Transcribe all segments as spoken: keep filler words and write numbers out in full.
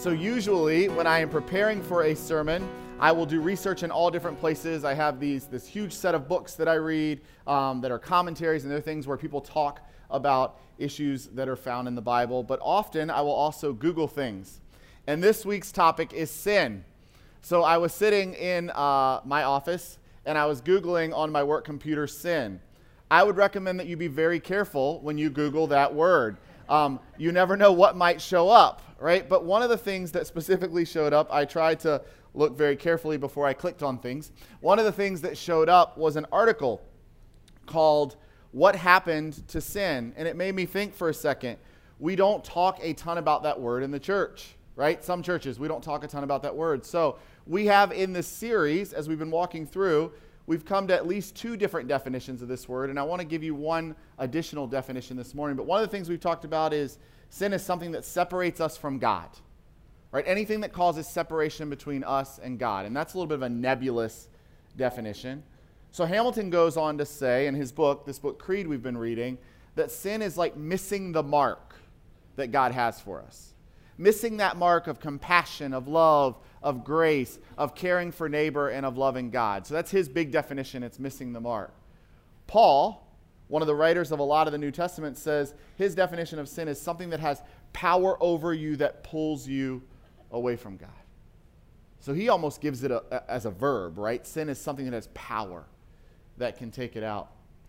So usually when I am preparing for a sermon, I will do research in all different places. I have these this huge set of books that I read um, that are commentaries and other things where people talk about issues that are found in the Bible. But often I will also Google things. And this week's topic is sin. So I was sitting in uh, my office and I was Googling on my work computer sin. I would recommend that you be very careful when you Google that word. Um, you never know what might show up, right? But one of the things that specifically showed up, I tried to look very carefully before I clicked on things. One of the things that showed up was an article called What Happened to Sin? And it made me think for a second. We don't talk a ton about that word in the church, right? Some churches, we don't talk a ton about that word. So we have in this series, as we've been walking through, we've come to at least two different definitions of this word, and I want to give you one additional definition this morning. But one of the things we've talked about is sin is something that separates us from God, right? Anything that causes separation between us and God, and that's a little bit of a nebulous definition. So Hamilton goes on to say in his book, this book Creed we've been reading, that sin is like missing the mark that God has for us. Missing that mark of compassion, of love, of grace, of caring for neighbor, and of loving God. So that's his big definition. It's missing the mark. Paul, one of the writers of a lot of the New Testament, says his definition of sin is something that has power over you that pulls you away from God. So he almost gives it a, a, as a verb, right? Sin is something that has power that can take it out.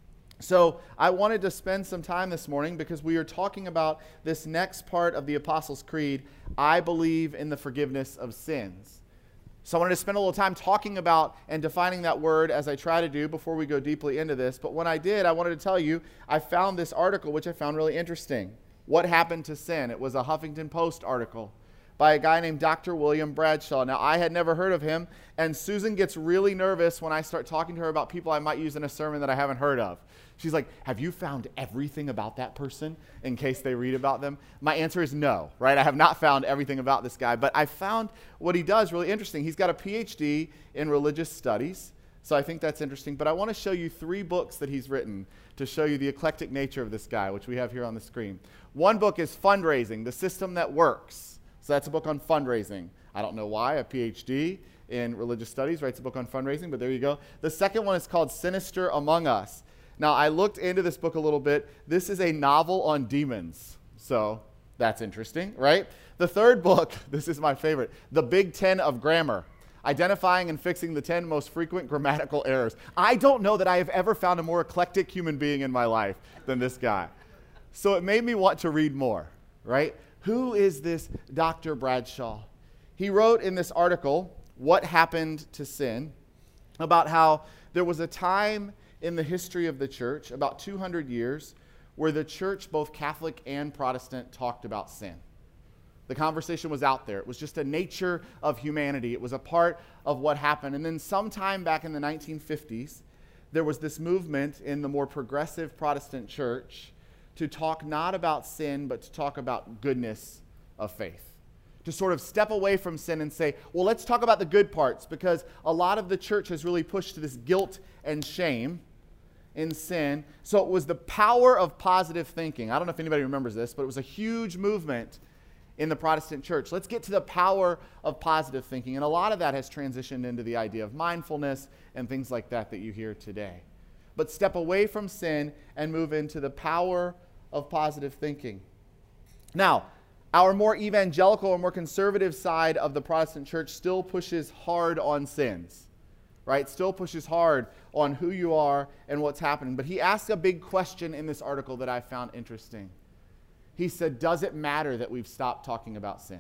So I wanted to spend some time this morning because we are talking about this next part of the Apostles' Creed, I believe in the forgiveness of sins. So I wanted to spend a little time talking about and defining that word as I try to do before we go deeply into this. But when I did, I wanted to tell you, I found this article, which I found really interesting. What Happened to Sin? It was a Huffington Post article by a guy named Doctor William Bradshaw. Now, I had never heard of him, and Susan gets really nervous when I start talking to her about people I might use in a sermon that I haven't heard of. She's like, have you found everything about that person in case they read about them? My answer is no, right? I have not found everything about this guy, but I found what he does really interesting. He's got a P H D in religious studies, so I think that's interesting. But I want to show you three books that he's written to show you the eclectic nature of this guy, which we have here on the screen. One book is Fundraising, the System That Works. So that's a book on fundraising. I don't know why a P H D in religious studies writes a book on fundraising, but there you go. The second one is called Sinister Among Us. Now, I looked into this book a little bit. This is a novel on demons. So that's interesting, right? The third book, this is my favorite, The Big Ten of Grammar, Identifying and Fixing the ten Most Frequent Grammatical Errors. I don't know that I have ever found a more eclectic human being in my life than this guy. So it made me want to read more, right? Who is this Doctor Bradshaw? He wrote in this article, What Happened to Sin, about how there was a time in the history of the church, about two hundred years, where the church, both Catholic and Protestant, talked about sin. The conversation was out there. It was just a nature of humanity. It was a part of what happened. And then sometime back in the nineteen fifties, there was this movement in the more progressive Protestant church to talk not about sin, but to talk about goodness of faith. To sort of step away from sin and say, well, let's talk about the good parts, because a lot of the church has really pushed to this guilt and shame in sin. So it was the power of positive thinking. I don't know if anybody remembers this, but it was a huge movement in the Protestant church. Let's get to the power of positive thinking. And a lot of that has transitioned into the idea of mindfulness and things like that that you hear today. But step away from sin and move into the power of positive thinking. Now, our more evangelical or more conservative side of the Protestant church still pushes hard on sins, right? Still pushes hard on who you are and what's happening. But he asked a big question in this article that I found interesting. He said, does it matter that we've stopped talking about sin?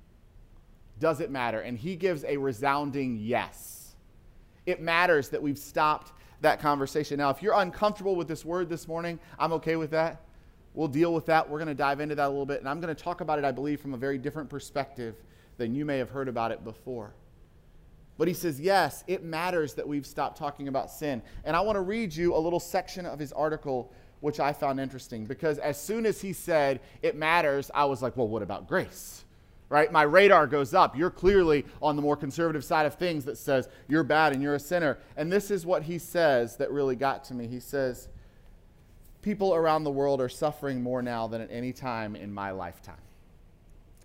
Does it matter? And he gives a resounding yes. It matters that we've stopped that conversation. Now, if you're uncomfortable with this word this morning, I'm okay with that. We'll deal with that. We're going to dive into that a little bit. And I'm going to talk about it, I believe, from a very different perspective than you may have heard about it before. But he says, yes, it matters that we've stopped talking about sin. And I want to read you a little section of his article, which I found interesting. Because as soon as he said, it matters, I was like, well, what about grace? Right? My radar goes up. You're clearly on the more conservative side of things that says you're bad and you're a sinner. And this is what he says that really got to me. He says, people around the world are suffering more now than at any time in my lifetime.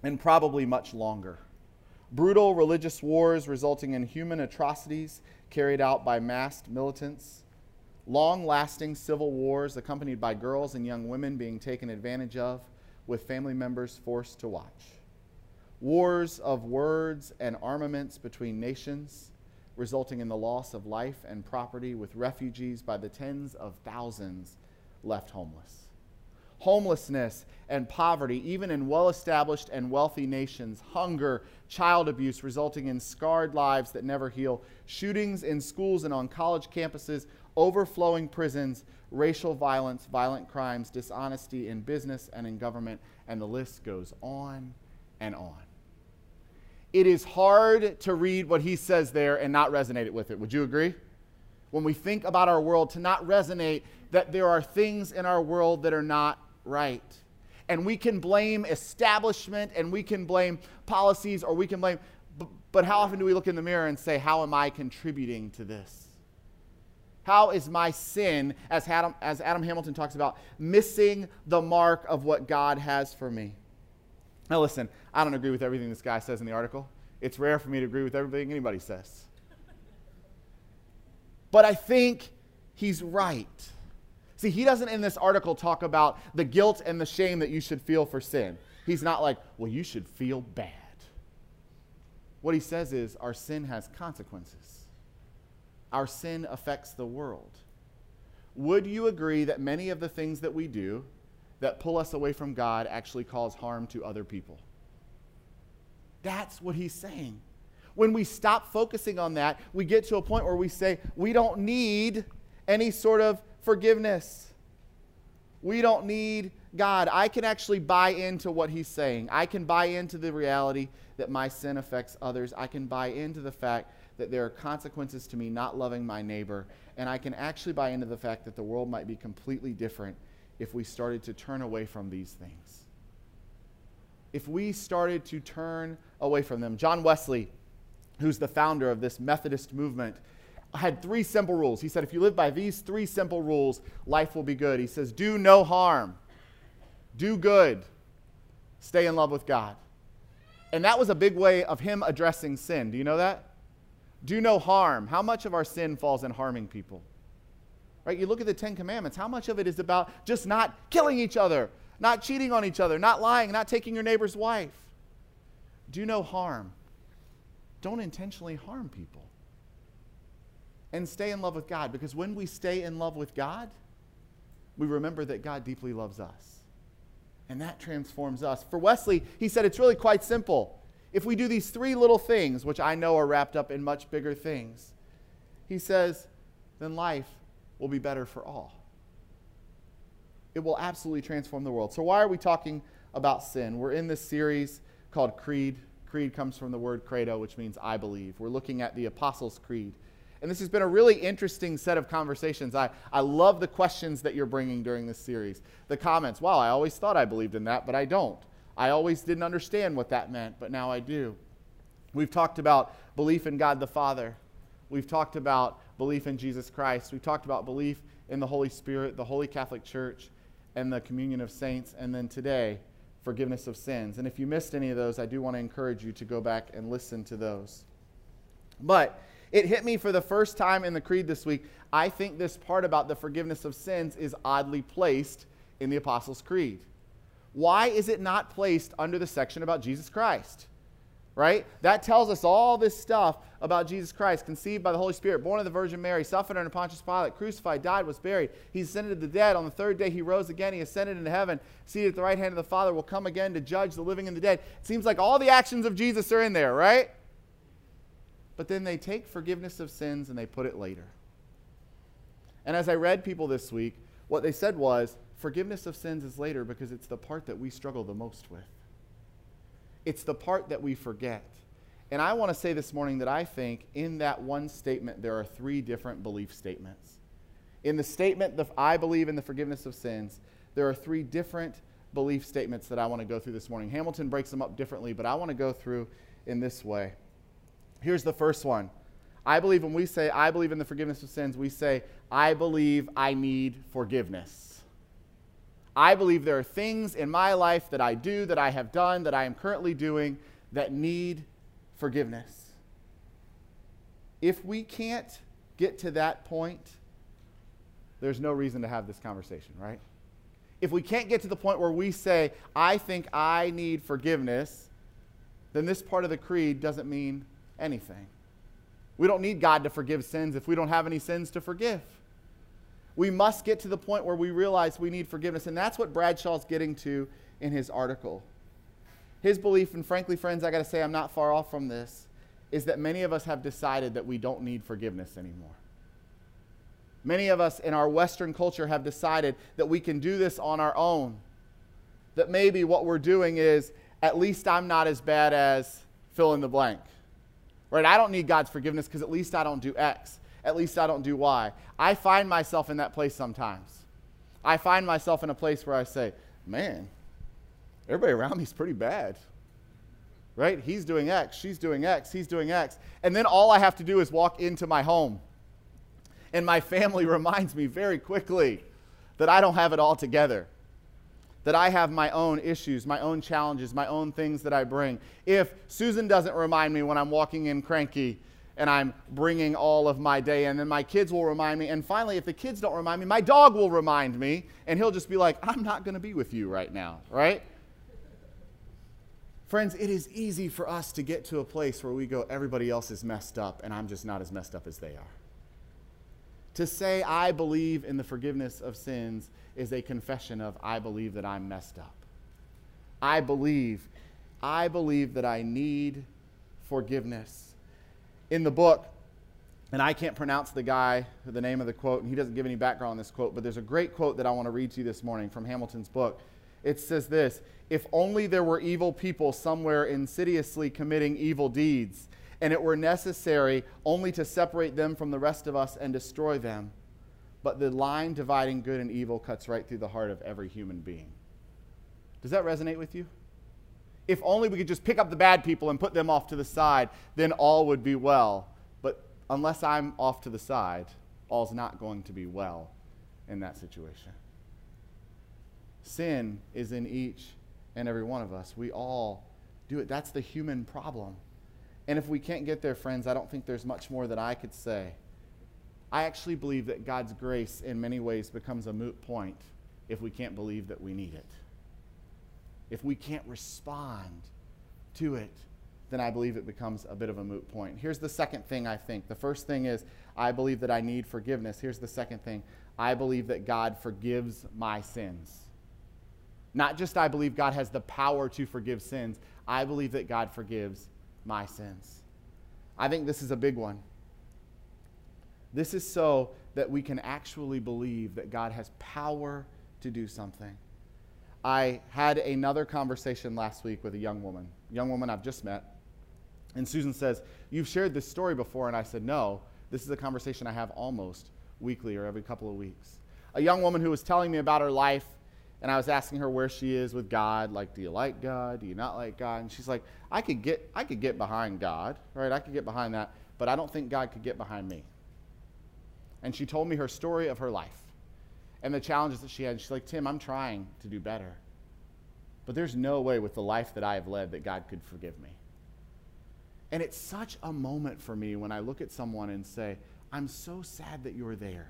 and probably much longer. Brutal religious wars resulting in human atrocities carried out by masked militants. Long-lasting civil wars accompanied by girls and young women being taken advantage of, with family members forced to watch. Wars of words and armaments between nations, resulting in the loss of life and property, with refugees by the tens of thousands left homeless. Homelessness and poverty, even in well-established and wealthy nations. Hunger, child abuse, resulting in scarred lives that never heal. Shootings in schools and on college campuses, overflowing prisons, racial violence, violent crimes, dishonesty in business and in government, and the list goes on and on. It is hard to read what he says there and not resonate with it. Would you agree? When we think about our world, to not resonate that there are things in our world that are not right. And we can blame establishment, and we can blame policies, or we can blame, but, but how often do we look in the mirror and say, how am I contributing to this? How is my sin, as Adam, as Adam Hamilton talks about, missing the mark of what God has for me? Now listen, I don't agree with everything this guy says in the article. It's rare for me to agree with everything anybody says. But I think he's right. See, he doesn't in this article talk about the guilt and the shame that you should feel for sin. He's not like, well, you should feel bad. What he says is our sin has consequences. Our sin affects the world. Would you agree that many of the things that we do that pull us away from God actually cause harm to other people? That's what he's saying. When we stop focusing on that, we get to a point where we say, we don't need any sort of forgiveness. We don't need God. I can actually buy into what he's saying. I can buy into the reality that my sin affects others. I can buy into the fact that there are consequences to me not loving my neighbor. And I can actually buy into the fact that the world might be completely different if we started to turn away from these things. If we started to turn away from them. John Wesley, who's the founder of this Methodist movement, had three simple rules. He said, if you live by these three simple rules, life will be good. He says, do no harm, do good, stay in love with God. And that was a big way of him addressing sin. Do you know that? Do no harm. How much of our sin falls in harming people? Right? You look at the Ten Commandments. How much of it is about just not killing each other, not cheating on each other, not lying, not taking your neighbor's wife? Do no harm. Don't intentionally harm people. And stay in love with God, because when we stay in love with God, we remember that God deeply loves us. And that transforms us. For Wesley, he said it's really quite simple. If we do these three little things, which I know are wrapped up in much bigger things, he says, then life will be better for all. It will absolutely transform the world. So why are we talking about sin? We're in this series called Creed. Creed comes from the word credo, which means I believe. We're looking at the Apostles' Creed. And this has been a really interesting set of conversations. I, I love the questions that you're bringing during this series. The comments, wow, I always thought I believed in that, but I don't. I always didn't understand what that meant, but now I do. We've talked about belief in God the Father. We've talked about belief in Jesus Christ. We've talked about belief in the Holy Spirit, the Holy Catholic Church, and the communion of saints. And then today, forgiveness of sins. And if you missed any of those, I do want to encourage you to go back and listen to those. But it hit me for the first time in the Creed this week. I think this part about the forgiveness of sins is oddly placed in the Apostles' Creed. Why is it not placed under the section about Jesus Christ? Right? That tells us all this stuff about Jesus Christ, conceived by the Holy Spirit, born of the Virgin Mary, suffered under Pontius Pilate, crucified, died, was buried. He ascended to the dead. On the third day he rose again. He ascended into heaven, seated at the right hand of the Father, will come again to judge the living and the dead. It seems like all the actions of Jesus are in there, right? But then they take forgiveness of sins and they put it later. And as I read people this week, what they said was, forgiveness of sins is later because it's the part that we struggle the most with. It's the part that we forget. And I want to say this morning that I think in that one statement there are three different belief statements. In the statement, the, I believe in the forgiveness of sins, there are three different belief statements that I want to go through this morning. Hamilton breaks them up differently, but I want to go through in this way. Here's the first one. I believe when we say, I believe in the forgiveness of sins, we say, I believe I need forgiveness. I believe there are things in my life that I do, that I have done, that I am currently doing that need forgiveness. If we can't get to that point, there's no reason to have this conversation, right? If we can't get to the point where we say, I think I need forgiveness, then this part of the creed doesn't mean anything. We don't need God to forgive sins if we don't have any sins to forgive. We must get to the point where we realize we need forgiveness, and that's what Bradshaw's getting to in his article. His belief, and frankly, friends, I got to say I'm not far off from this, is that many of us have decided that we don't need forgiveness anymore. Many of us in our Western culture have decided that we can do this on our own. That maybe what we're doing is, at least I'm not as bad as fill in the blank. Right? I don't need God's forgiveness because at least I don't do X. At least I don't do Y. I find myself in that place sometimes. I find myself in a place where I say, man, everybody around me is pretty bad. Right? He's doing X, she's doing X, he's doing X. And then all I have to do is walk into my home. And my family reminds me very quickly that I don't have it all together. That I have my own issues, my own challenges, my own things that I bring. If Susan doesn't remind me when I'm walking in cranky and I'm bringing all of my day in, then my kids will remind me. And finally, if the kids don't remind me, my dog will remind me, and he'll just be like, I'm not going to be with you right now, right? Friends, it is easy for us to get to a place where we go, everybody else is messed up, and I'm just not as messed up as they are. To say, I believe in the forgiveness of sins is a confession of, I believe that I'm messed up. I believe, I believe that I need forgiveness. In the book, and I can't pronounce the guy, the name of the quote, and he doesn't give any background on this quote, but there's a great quote that I want to read to you this morning from Hamilton's book. It says this, if only there were evil people somewhere insidiously committing evil deeds, and it were necessary only to separate them from the rest of us and destroy them. But the line dividing good and evil cuts right through the heart of every human being. Does that resonate with you? If only we could just pick up the bad people and put them off to the side, then all would be well. But unless I'm off to the side, all's not going to be well in that situation. Sin is in each and every one of us. We all do it. That's the human problem. And if we can't get there, friends, I don't think there's much more that I could say. I actually believe that God's grace in many ways becomes a moot point if we can't believe that we need it. If we can't respond to it, then I believe it becomes a bit of a moot point. Here's the second thing I think. The first thing is I believe that I need forgiveness. Here's the second thing. I believe that God forgives my sins. Not just I believe God has the power to forgive sins. I believe that God forgives my sins. I think this is a big one. This is so that we can actually believe that God has power to do something. I had another conversation last week with a young woman, young woman I've just met. And Susan says, you've shared this story before. And I said, no, this is a conversation I have almost weekly or every couple of weeks. A young woman who was telling me about her life, and I was asking her where she is with God. Like, do you like God? Do you not like God? And she's like, I could get, I could get behind God, right? I could get behind that, but I don't think God could get behind me. And she told me her story of her life and the challenges that she had. And she's like, Tim, I'm trying to do better, but there's no way with the life that I have led that God could forgive me. And it's such a moment for me when I look at someone and say, I'm so sad that you're there.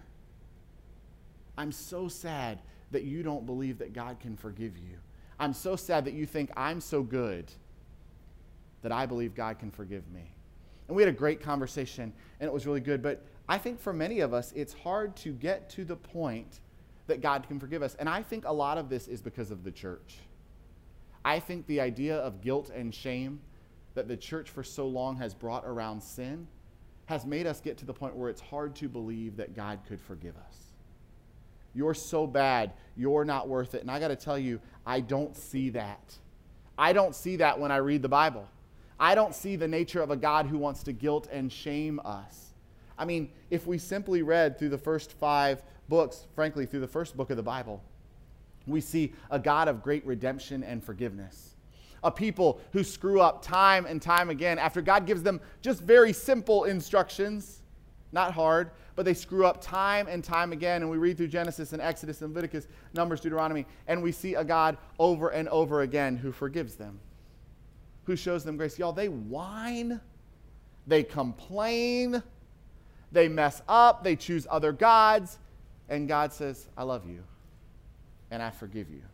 I'm so sad that you don't believe that God can forgive you. I'm so sad that you think I'm so good that I believe God can forgive me. And we had a great conversation, and it was really good. But I think for many of us, it's hard to get to the point that God can forgive us. And I think a lot of this is because of the church. I think the idea of guilt and shame that the church for so long has brought around sin has made us get to the point where it's hard to believe that God could forgive us. You're so bad, you're not worth it. And I got to tell you, I don't see that. I don't see that when I read the Bible. I don't see the nature of a God who wants to guilt and shame us. I mean, if we simply read through the first five books, frankly, through the first book of the Bible, we see a God of great redemption and forgiveness. A people who screw up time and time again after God gives them just very simple instructions. not hard, but they screw up time and time again. And we read through Genesis and Exodus and Leviticus, Numbers, Deuteronomy, and we see a God over and over again who forgives them, who shows them grace. Y'all, they whine, they complain, they mess up, they choose other gods, and God says, I love you, and I forgive you.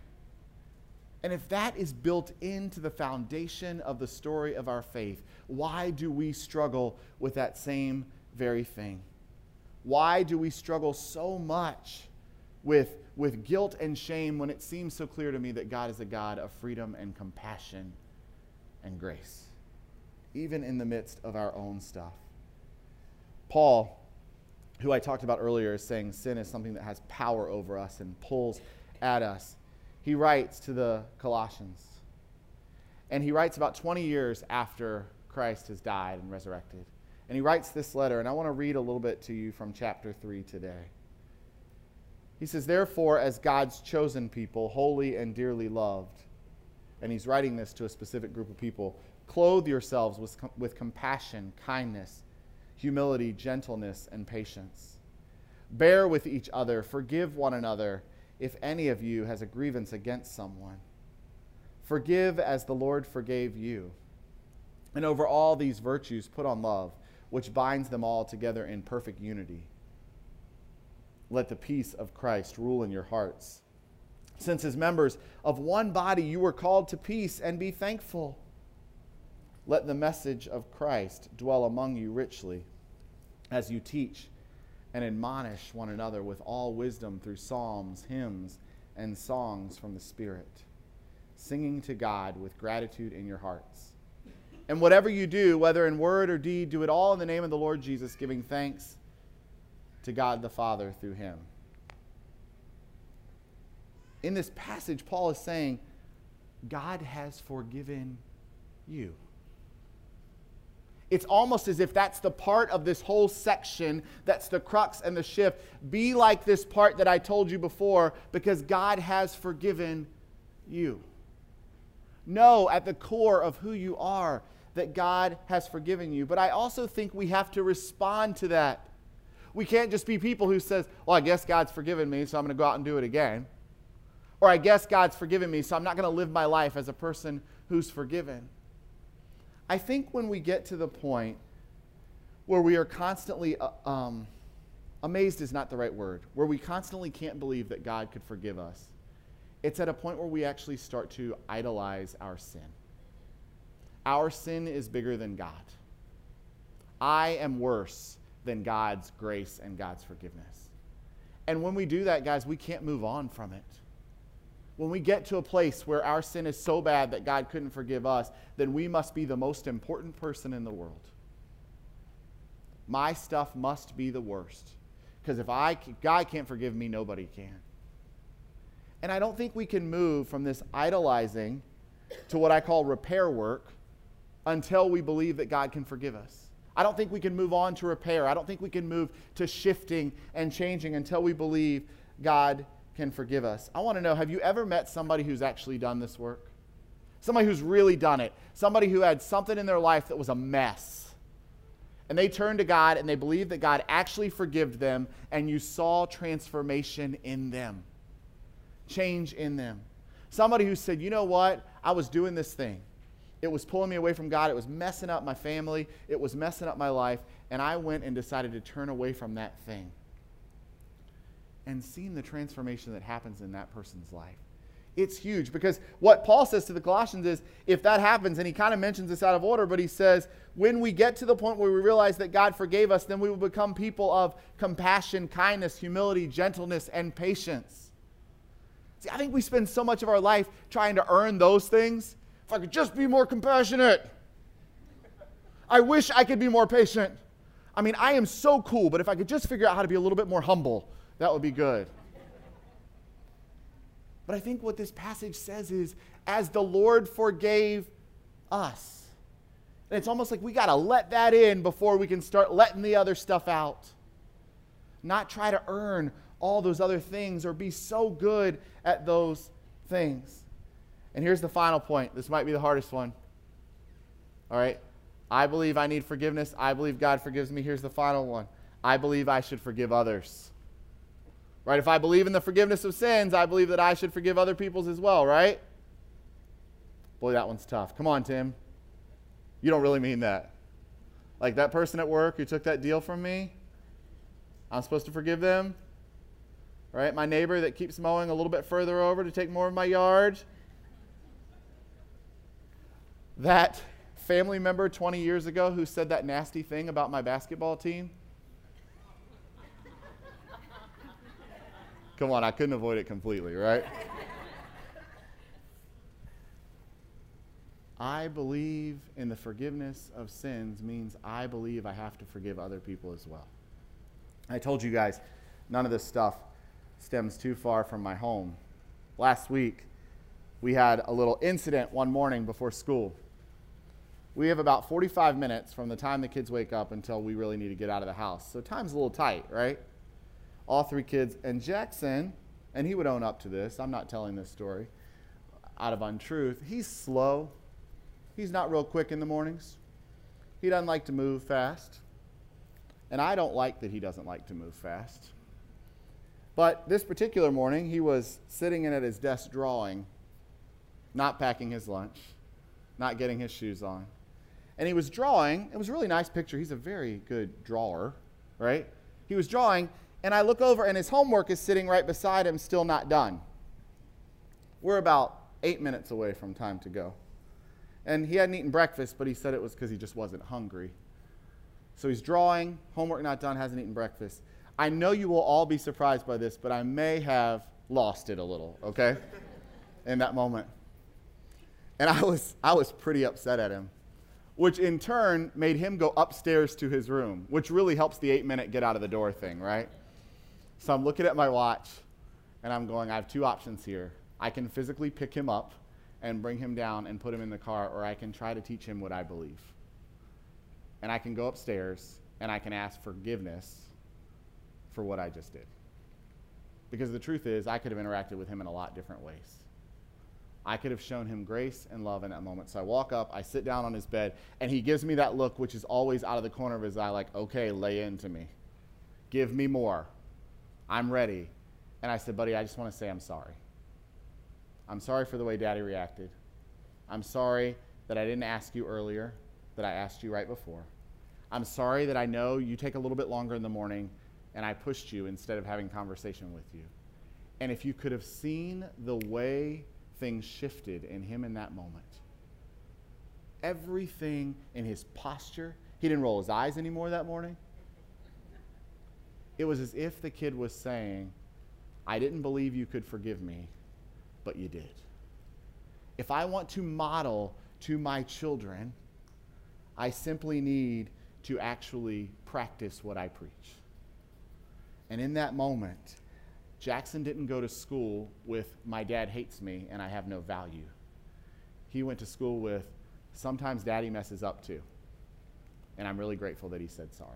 And if that is built into the foundation of the story of our faith, why do we struggle with that same very thing? Why do we struggle so much with, with guilt and shame when it seems so clear to me that God is a God of freedom and compassion and grace, even in the midst of our own stuff? Paul, who I talked about earlier, is saying sin is something that has power over us and pulls at us. He writes to the Colossians, and he writes about twenty years after Christ has died and resurrected. And he writes this letter, and I want to read a little bit to you from chapter three today. He says, therefore, as God's chosen people, holy and dearly loved, and he's writing this to a specific group of people, clothe yourselves with, with compassion, kindness, humility, gentleness, and patience. Bear with each other, forgive one another, if any of you has a grievance against someone. Forgive as the Lord forgave you. And over all these virtues put on love, which binds them all together in perfect unity. Let the peace of Christ rule in your hearts. Since as members of one body you were called to peace, and be thankful. Let the message of Christ dwell among you richly, as you teach and admonish one another with all wisdom through psalms, hymns, and songs from the Spirit, singing to God with gratitude in your hearts. And whatever you do, whether in word or deed, do it all in the name of the Lord Jesus, giving thanks to God the Father through him. In this passage, Paul is saying, God has forgiven you. It's almost as if that's the part of this whole section that's the crux and the shift. Be like this part that I told you before, because God has forgiven you. Know at the core of who you are that God has forgiven you. But I also think we have to respond to that. We can't just be people who says, well, I guess God's forgiven me, so I'm going to go out and do it again. Or I guess God's forgiven me, so I'm not going to live my life as a person who's forgiven. I think when we get to the point where we are constantly, uh, um, amazed is not the right word, where we constantly can't believe that God could forgive us, it's at a point where we actually start to idolize our sin. Our sin is bigger than God. I am worse than God's grace and God's forgiveness. And when we do that, guys, we can't move on from it. When we get to a place where our sin is so bad that God couldn't forgive us, then we must be the most important person in the world. My stuff must be the worst. Because if I, God can't forgive me, nobody can. And I don't think we can move from this idolizing to what I call repair work until we believe that God can forgive us. I don't think we can move on to repair. I don't think we can move to shifting and changing until we believe God can forgive us. I want to know, have you ever met somebody who's actually done this work? Somebody who's really done it. Somebody who had something in their life that was a mess. And they turned to God and they believed that God actually forgave them, and you saw transformation in them. Change in them. Somebody who said, you know what? I was doing this thing. It was pulling me away from God. It was messing up my family. It was messing up my life. And I went and decided to turn away from that thing. And seeing the transformation that happens in that person's life. It's huge, because what Paul says to the Colossians is, if that happens, and he kind of mentions this out of order, but he says, when we get to the point where we realize that God forgave us, then we will become people of compassion, kindness, humility, gentleness, and patience. See, I think we spend so much of our life trying to earn those things. If I could just be more compassionate. I wish I could be more patient. I mean, I am so cool, but if I could just figure out how to be a little bit more humble, that would be good. But I think what this passage says is, as the Lord forgave us. And it's almost like we got to let that in before we can start letting the other stuff out. Not try to earn all those other things or be so good at those things. And here's the final point. This might be the hardest one. All right? I believe I need forgiveness. I believe God forgives me. Here's the final one. I believe I should forgive others. Right? If I believe in the forgiveness of sins, I believe that I should forgive other people's as well, right? Boy, that one's tough. Come on, Tim. You don't really mean that. Like that person at work who took that deal from me, I'm supposed to forgive them? Right? My neighbor that keeps mowing a little bit further over to take more of my yard. That family member twenty years ago who said that nasty thing about my basketball team. Come on, I couldn't avoid it completely, right? I believe in the forgiveness of sins means I believe I have to forgive other people as well. I told you guys, none of this stuff stems too far from my home. Last week, we had a little incident one morning before school. We have about forty-five minutes from the time the kids wake up until we really need to get out of the house. So time's a little tight, right? All three kids. And Jackson, and he would own up to this, I'm not telling this story out of untruth, he's slow. He's not real quick in the mornings. He doesn't like to move fast. And I don't like that he doesn't like to move fast. But this particular morning, he was sitting in at his desk drawing, not packing his lunch, not getting his shoes on. And he was drawing. It was a really nice picture. He's a very good drawer, right? He was drawing, and I look over, and his homework is sitting right beside him, still not done. We're about eight minutes away from time to go. And he hadn't eaten breakfast, but he said it was because he just wasn't hungry. So he's drawing, homework not done, hasn't eaten breakfast. I know you will all be surprised by this, but I may have lost it a little, okay, in that moment. And I was, I was pretty upset at him, which in turn made him go upstairs to his room, which really helps the eight-minute get out of the door thing, right? So I'm looking at my watch, and I'm going, I have two options here. I can physically pick him up and bring him down and put him in the car, or I can try to teach him what I believe. And I can go upstairs, and I can ask forgiveness for what I just did. Because the truth is, I could have interacted with him in a lot different ways. I could have shown him grace and love in that moment. So I walk up, I sit down on his bed, and he gives me that look, which is always out of the corner of his eye, like, okay, lay into me. Give me more. I'm ready. And I said, buddy, I just want to say I'm sorry. I'm sorry for the way Daddy reacted. I'm sorry that I didn't ask you earlier, that I asked you right before. I'm sorry that I know you take a little bit longer in the morning, and I pushed you instead of having conversation with you. And if you could have seen the way things shifted in him in that moment, everything in his posture, he didn't roll his eyes anymore that morning. It was as if the kid was saying, I didn't believe you could forgive me, but you did. If I want to model to my children, I simply need to actually practice what I preach. And in that moment, Jackson didn't go to school with, my dad hates me and I have no value. He went to school with, sometimes Daddy messes up too. And I'm really grateful that he said sorry.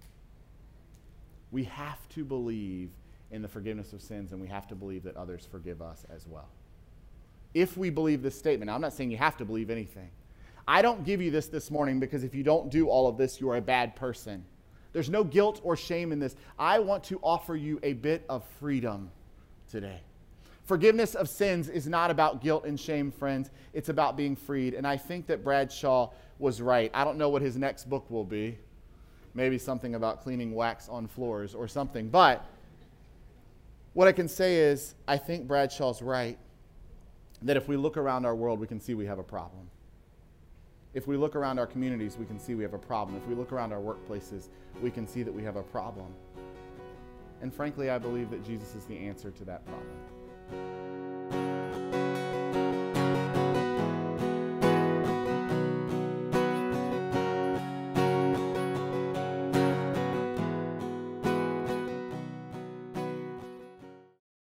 We have to believe in the forgiveness of sins, and we have to believe that others forgive us as well. If we believe this statement, now I'm not saying you have to believe anything. I don't give you this this morning because if you don't do all of this, you are a bad person. There's no guilt or shame in this. I want to offer you a bit of freedom today. Forgiveness of sins is not about guilt and shame, friends. It's about being freed. And I think that Bradshaw was right. I don't know what his next book will be. Maybe something about cleaning wax on floors or something. But what I can say is, I think Bradshaw's right, that if we look around our world, we can see we have a problem. If we look around our communities, we can see we have a problem. If we look around our workplaces, we can see that we have a problem. And frankly, I believe that Jesus is the answer to that problem.